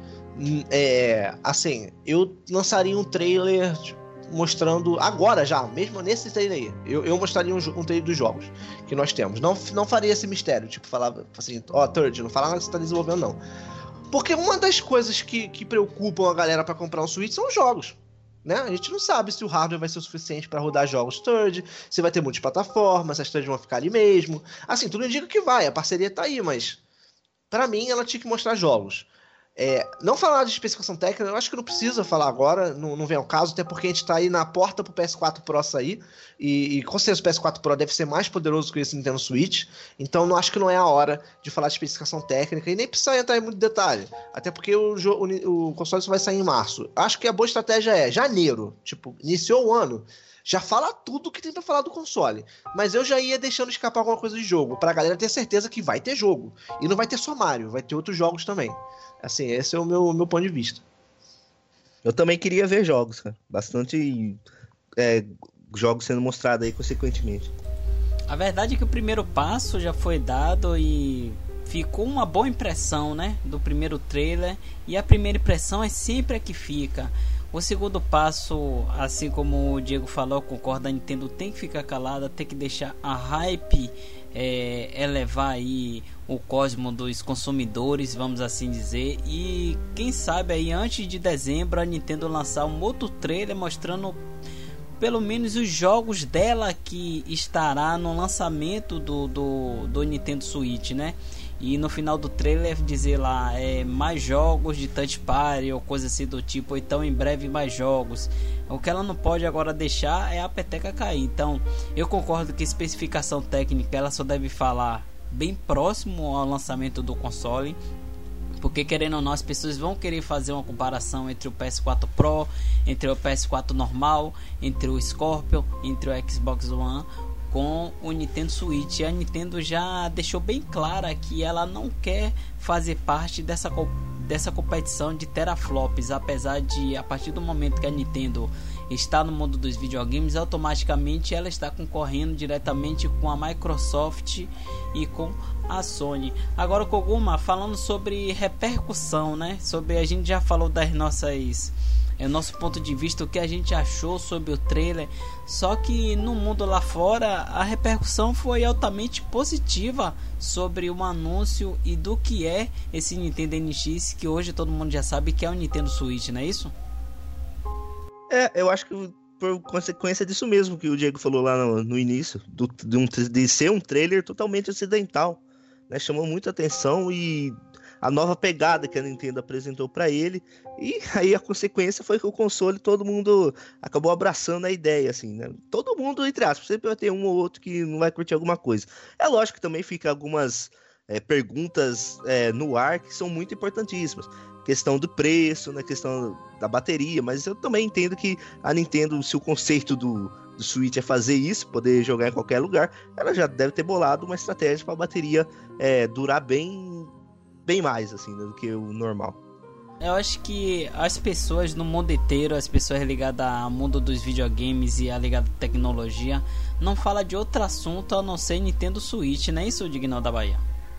É, assim, eu lançaria um trailer mostrando agora já, mesmo nesse trailer aí, eu, eu mostraria um, um trailer dos jogos que nós temos. Não, não faria esse mistério, tipo, falava assim, ó, oh, Third, não fala nada que você tá desenvolvendo, não. Porque uma das coisas que, que preocupam a galera para comprar um Switch são os jogos, né? A gente não sabe se o hardware vai ser o suficiente para rodar jogos Third, se vai ter multiplataforma, se as Third vão ficar ali mesmo. Assim, tudo indica que vai, a parceria tá aí, mas pra mim ela tinha que mostrar jogos. É, não falar de especificação técnica, eu acho que não precisa falar agora, não, não vem ao caso, até porque a gente tá aí na porta pro P S quatro Pro sair, e, e com certeza o P S quatro Pro deve ser mais poderoso que esse Nintendo Switch, então não acho que não é a hora de falar de especificação técnica, e nem precisa entrar em muito detalhe, até porque o, o, o console só vai sair em março. Acho que a boa estratégia é janeiro, tipo, iniciou o ano, já fala tudo que tem pra falar do console, mas eu já ia deixando escapar alguma coisa de jogo, pra galera ter certeza que vai ter jogo, e não vai ter só Mario, vai ter outros jogos também. Assim, esse é o meu, meu ponto de vista. Eu também queria ver jogos, cara. Bastante é, jogos sendo mostrados aí consequentemente. A verdade é que o primeiro passo já foi dado e ficou uma boa impressão, né, do primeiro trailer. E a primeira impressão é sempre a que fica. O segundo passo, assim como o Diego falou, eu concordo, a Nintendo tem que ficar calada, tem que deixar a hype é, elevar aí o cosmo dos consumidores, vamos assim dizer, e quem sabe aí antes de dezembro a Nintendo lançar um outro trailer mostrando pelo menos os jogos dela que estará no lançamento do, do, do Nintendo Switch, né? E no final do trailer dizer lá é, mais jogos de touch party ou coisa assim do tipo, ou então em breve mais jogos. O que ela não pode agora deixar é a peteca cair. Então eu concordo que a especificação técnica ela só deve falar bem próximo ao lançamento do console, porque querendo ou não as pessoas vão querer fazer uma comparação entre o P S quatro Pro, entre o P S quatro normal, entre o Scorpio, entre o Xbox One com o Nintendo Switch. A Nintendo já deixou bem clara que ela não quer fazer parte dessa, dessa competição de teraflops, apesar de a partir do momento que a Nintendo está no mundo dos videogames, automaticamente ela está concorrendo diretamente com a Microsoft e com a Sony. Agora, Koguma, falando sobre repercussão, né? Sobre, a gente já falou das nossas é o nosso ponto de vista, o que a gente achou sobre o trailer, só que no mundo lá fora a repercussão foi altamente positiva sobre o anúncio e do que é esse Nintendo N X, que hoje todo mundo já sabe que é o Nintendo Switch, não é isso? É, eu acho que por consequência disso mesmo que o Diego falou lá no, no início, do, de, um, de ser um trailer totalmente ocidental, né? Chamou muita atenção e a nova pegada que a Nintendo apresentou para ele, e aí a consequência foi que o console, todo mundo acabou abraçando a ideia, assim, né? Todo mundo, entre aspas, sempre vai ter um ou outro que não vai curtir alguma coisa. É lógico que também fica algumas é, perguntas é, no ar que são muito importantíssimas. Questão do preço, né, questão da bateria, mas eu também entendo que a Nintendo, se o conceito do, do Switch é fazer isso, poder jogar em qualquer lugar, ela já deve ter bolado uma estratégia para a bateria é, durar bem, bem mais assim, né, do que o normal. Eu acho que as pessoas no mundo inteiro, as pessoas ligadas ao mundo dos videogames e a ligada à tecnologia, não falam de outro assunto a não ser Nintendo Switch, não é isso, Dignão da Bahia?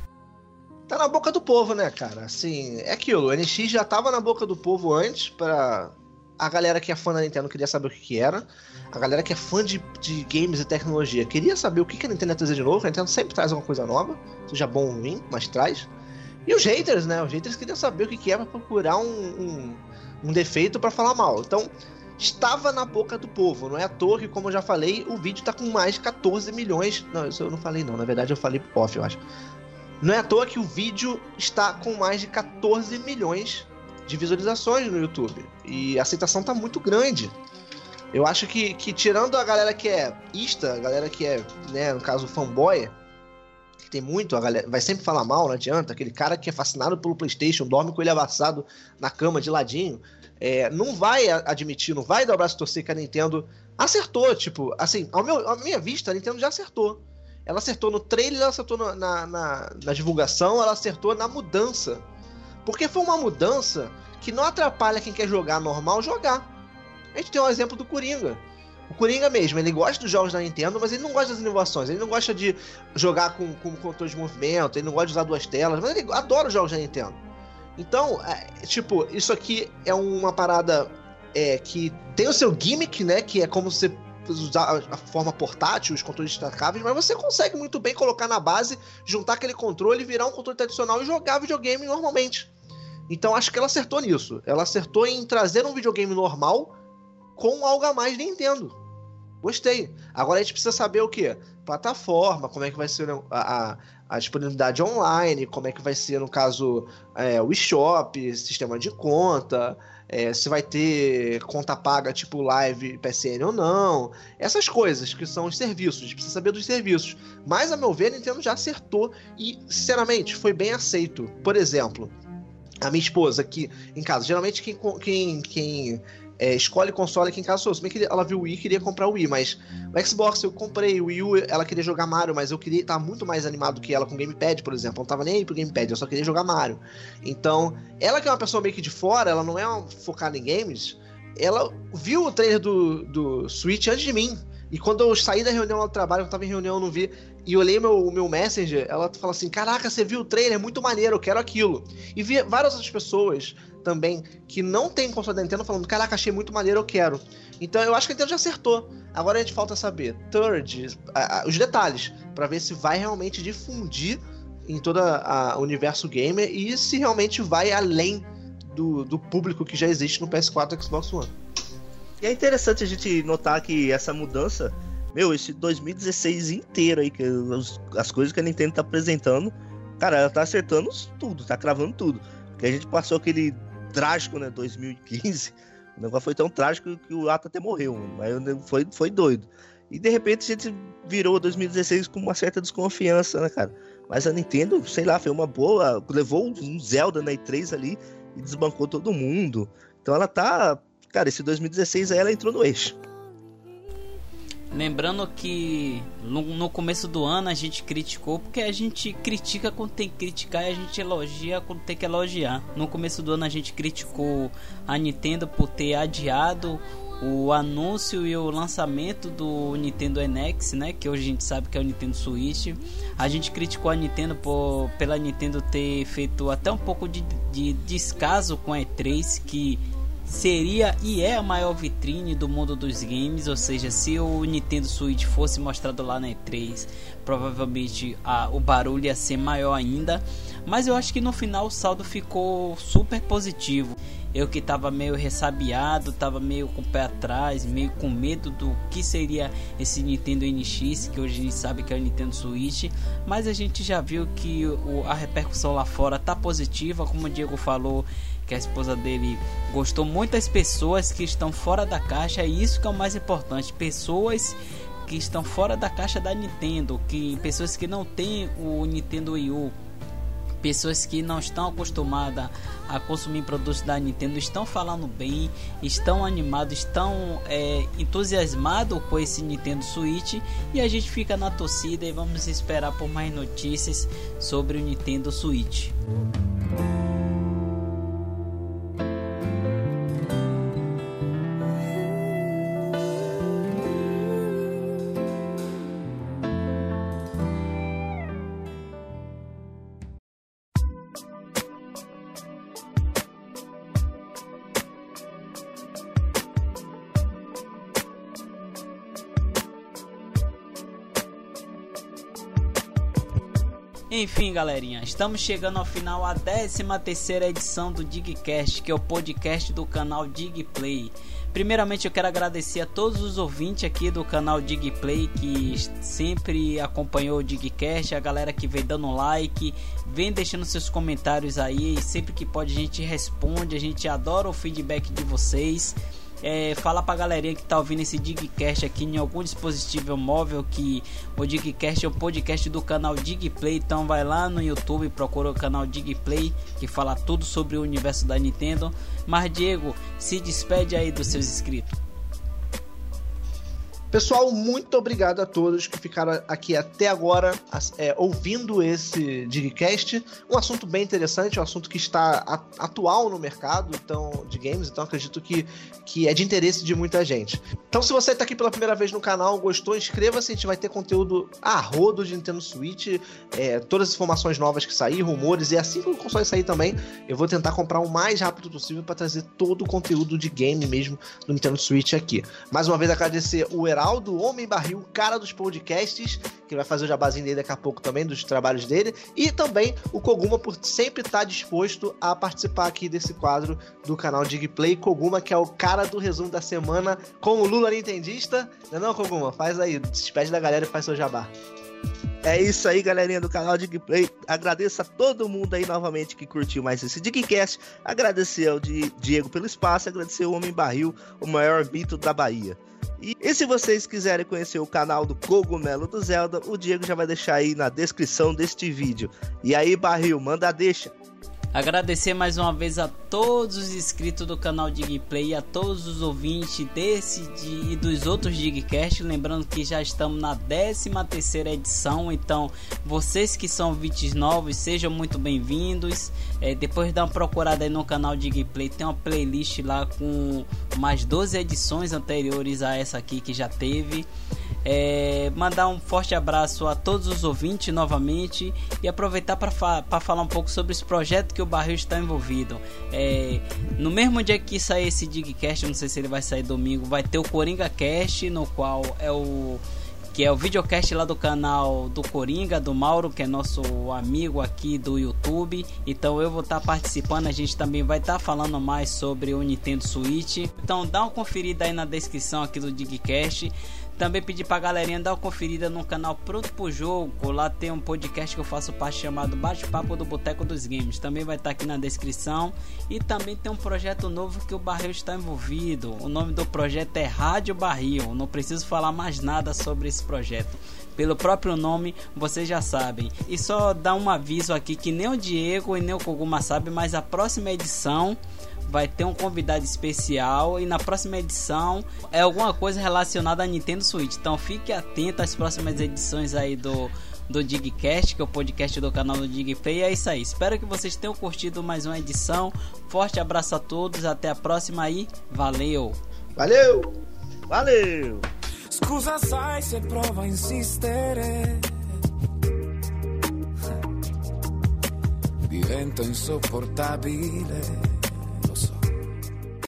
Tá na boca do povo, né, cara? Assim, é aquilo. O N X já tava na boca do povo antes, pra... A galera que é fã da Nintendo queria saber o que que era. A galera que é fã de, de games e tecnologia queria saber o que que a Nintendo ia trazer de novo. A Nintendo sempre traz alguma coisa nova, seja bom ou ruim, mas traz. E os haters, né? Os haters queriam saber o que que é pra procurar um, um, um defeito pra falar mal. Então, estava na boca do povo. Não é à toa que, como eu já falei, o vídeo tá com mais de catorze milhões. Não, isso eu não falei não. Na verdade, eu falei off, eu acho. Não é à toa que o vídeo está com mais de catorze milhões de visualizações no YouTube. E a aceitação tá muito grande. Eu acho que, que tirando a galera que é ista, a galera que é, né, no caso, fanboy, que tem muito, a galera vai sempre falar mal, não adianta. Aquele cara que é fascinado pelo PlayStation, dorme com ele abraçado na cama de ladinho, é, não vai admitir, não vai dar o braço a torcer que a Nintendo acertou. Tipo, assim, ao meu, à minha vista, a Nintendo já acertou. Ela acertou no trailer, ela acertou na, na, na, na divulgação, ela acertou na mudança. Porque foi uma mudança que não atrapalha quem quer jogar normal jogar. A gente tem um exemplo do Coringa. O Coringa mesmo, ele gosta dos jogos da Nintendo, mas ele não gosta das inovações. Ele não gosta de jogar com, com controle de movimento, ele não gosta de usar duas telas, mas ele adora os jogos da Nintendo. Então, é, tipo, isso aqui é uma parada é, que tem o seu gimmick, né? Que é como você usar a forma portátil, os controles destacáveis, mas você consegue muito bem colocar na base, juntar aquele controle, virar um controle tradicional e jogar videogame normalmente. Então acho que ela acertou nisso. Ela acertou em trazer um videogame normal com algo a mais de Nintendo. Gostei. Agora a gente precisa saber o quê? Plataforma, como é que vai ser a, a, a disponibilidade online, como é que vai ser, no caso, é, o eShop, sistema de conta, é, se vai ter conta paga tipo Live P S N ou não. Essas coisas que são os serviços. A gente precisa saber dos serviços. Mas, a meu ver, a Nintendo já acertou e, sinceramente, foi bem aceito. Por exemplo, a minha esposa aqui em casa, geralmente quem... quem, quem É, escolhe console aqui em casa sou eu. Se bem que ela viu o Wii e queria comprar o Wii, mas o Xbox eu comprei, o Wii U ela queria jogar Mario, mas eu queria estar muito mais animado que ela com o Gamepad, por exemplo. Eu não tava nem aí pro Gamepad, eu só queria jogar Mario. Então, ela que é uma pessoa meio que de fora, ela não é uma focada em games, ela viu o trailer do, do Switch antes de mim. E quando eu saí da reunião lá do trabalho, eu tava em reunião, eu não vi, e olhei meu, meu Messenger, ela fala assim, caraca, você viu o trailer, é muito maneiro, eu quero aquilo. E vi várias outras pessoas também que não tem console da Nintendo falando, caraca, achei muito maneiro, eu quero. Então eu acho que a Nintendo já acertou. Agora a gente falta saber, third, a, a, os detalhes, pra ver se vai realmente difundir em todo o universo gamer e se realmente vai além do, do público que já existe no P S quatro e Xbox One. E é interessante a gente notar que essa mudança, meu, esse dois mil e dezesseis inteiro aí, que as, as coisas que a Nintendo tá apresentando, cara, ela tá acertando tudo, tá cravando tudo. Porque a gente passou aquele trágico, né, dois mil e quinze, o negócio foi tão trágico que o Ata até morreu, mano, mas foi, foi doido. E de repente a gente virou dois mil e dezesseis com uma certa desconfiança, né, cara? Mas a Nintendo, sei lá, foi uma boa, levou um Zelda na E três ali e desbancou todo mundo. Então ela tá... Cara, esse dois mil e dezesseis aí ela entrou no eixo. Lembrando que no, no começo do ano a gente criticou, porque a gente critica quando tem que criticar e a gente elogia quando tem que elogiar. No começo do ano a gente criticou a Nintendo por ter adiado o anúncio e o lançamento do Nintendo N X, né, que hoje a gente sabe que é o Nintendo Switch. A gente criticou a Nintendo por, pela Nintendo ter feito até um pouco de, de descaso com a E três, que seria e é a maior vitrine do mundo dos games. Ou seja, se o Nintendo Switch fosse mostrado lá na E três, provavelmente a, o barulho ia ser maior ainda. Mas eu acho que no final o saldo ficou super positivo. Eu que tava meio ressabiado, tava meio com o pé atrás, meio com medo do que seria esse Nintendo N X, que hoje a gente sabe que é o Nintendo Switch. Mas a gente já viu que o, a repercussão lá fora tá positiva, como o Diego falou, que a esposa dele gostou muito das pessoas que estão fora da caixa, e isso que é o mais importante, pessoas que estão fora da caixa da Nintendo, que pessoas que não têm o Nintendo Wii U, pessoas que não estão acostumadas a consumir produtos da Nintendo estão falando bem, estão animados, estão é, entusiasmados com esse Nintendo Switch, e a gente fica na torcida e vamos esperar por mais notícias sobre o Nintendo Switch. Enfim, galerinha, estamos chegando ao final, a décima terceira edição do DigCast, que é o podcast do canal DigPlay. Primeiramente eu quero agradecer a todos os ouvintes aqui do canal DigPlay que sempre acompanhou o DigCast, a galera que vem dando like, vem deixando seus comentários aí, sempre que pode a gente responde, a gente adora o feedback de vocês. É, fala pra galerinha que tá ouvindo esse DigCast aqui em algum dispositivo móvel que o DigCast é um podcast do canal DigPlay, então vai lá no YouTube e procura o canal DigPlay que fala tudo sobre o universo da Nintendo. Mas Diego, se despede aí dos seus inscritos. Pessoal, muito obrigado a todos que ficaram aqui até agora é, ouvindo esse DigCast. Um assunto bem interessante, um assunto que está atual no mercado então, de games, então acredito que, que é de interesse de muita gente. Então, se você está aqui pela primeira vez no canal, gostou, inscreva-se, a gente vai ter conteúdo a rodo de Nintendo Switch, é, todas as informações novas que sair, rumores, e assim que o console sair também, eu vou tentar comprar o mais rápido possível para trazer todo o conteúdo de game mesmo do Nintendo Switch aqui. Mais uma vez agradecer o Heraldo, do Homem Barril, cara dos podcasts, que vai fazer o jabazinho dele daqui a pouco também, dos trabalhos dele, e também o Koguma por sempre estar disposto a participar aqui desse quadro do canal DigPlay. Koguma, que é o cara do resumo da semana com o Lula Nintendista. Não é não, Koguma? Faz aí, despede da galera e faz seu jabá. É isso aí, galerinha do canal DigPlay. Agradeço a todo mundo aí novamente que curtiu mais esse DigCast. Agradecer ao Diego pelo espaço, agradecer ao Homem Barril, o maior mito da Bahia. E, e se vocês quiserem conhecer o canal do Cogumelo do Zelda, o Diego já vai deixar aí na descrição deste vídeo. E aí, Barril, manda deixa. Agradecer mais uma vez a todos os inscritos do canal DigPlay e a todos os ouvintes desse e dos outros DigCast. Lembrando que já estamos na décima terceira edição, então vocês que são ouvintes novos, sejam muito bem-vindos. É, depois dá uma procurada aí no canal DigPlay, tem uma playlist lá com mais doze edições anteriores a essa aqui que já teve. É, mandar um forte abraço a todos os ouvintes novamente e aproveitar para fa falar um pouco sobre esse projeto que o Barril está envolvido. É, no mesmo dia que sair esse DigCast, não sei se ele vai sair domingo, vai ter o Coringa Cast, no qual é o que é o videocast lá do canal do Coringa, do Mauro, que é nosso amigo aqui do YouTube. Então eu vou estar tá participando, a gente também vai estar tá falando mais sobre o Nintendo Switch. Então dá uma conferida aí na descrição aqui do DigCast. Também pedi pra galerinha dar uma conferida no canal Pronto Pro Jogo. Lá tem um podcast que eu faço parte chamado Bate-Papo do Boteco dos Games. Também vai estar aqui na descrição. E também tem um projeto novo que o Barril está envolvido. O nome do projeto é Rádio Barril. Não preciso falar mais nada sobre esse projeto. Pelo próprio nome, vocês já sabem. E só dar um aviso aqui que nem o Diego e nem o Koguma sabem, mas a próxima edição vai ter um convidado especial e na próxima edição é alguma coisa relacionada a Nintendo Switch. Então fique atento às próximas edições aí do, do DigCast, que é o podcast do canal do DigPlay. É isso aí, espero que vocês tenham curtido mais uma edição. Forte abraço a todos, até a próxima aí, valeu! Valeu! Valeu! Scusa, sai se prova a insistere, divento insopportabile.